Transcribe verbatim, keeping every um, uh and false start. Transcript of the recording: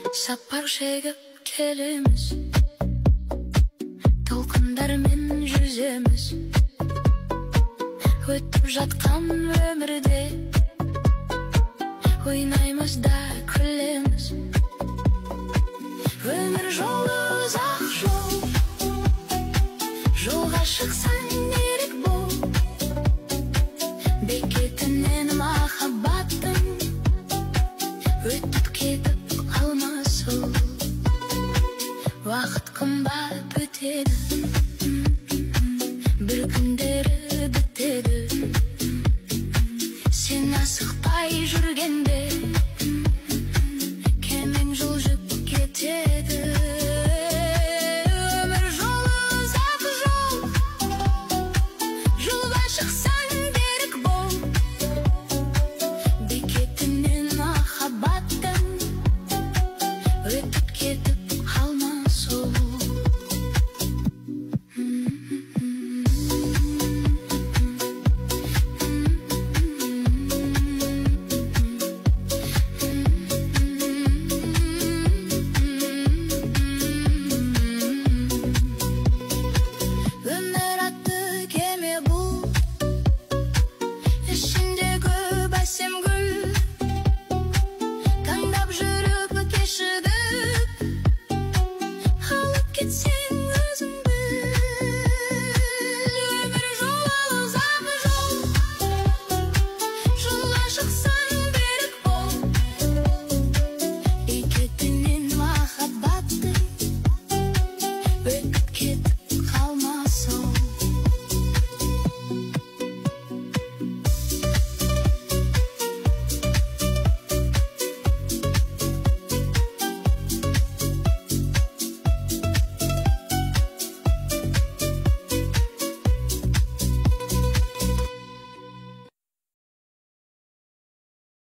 Сапар шегіп келеміз, толқындармен жүземіз. Өтіп жатқан өмірде ойнаймыз да күлеміз. Өмір жолы ұзақ жол, жолға шықсаң ерік бол. Бекетінен махаббаттың өтіп кетіп қалмас ол. Уақыт қымбат өтеді, бір күндері бітеді. Сен асықпай жүрген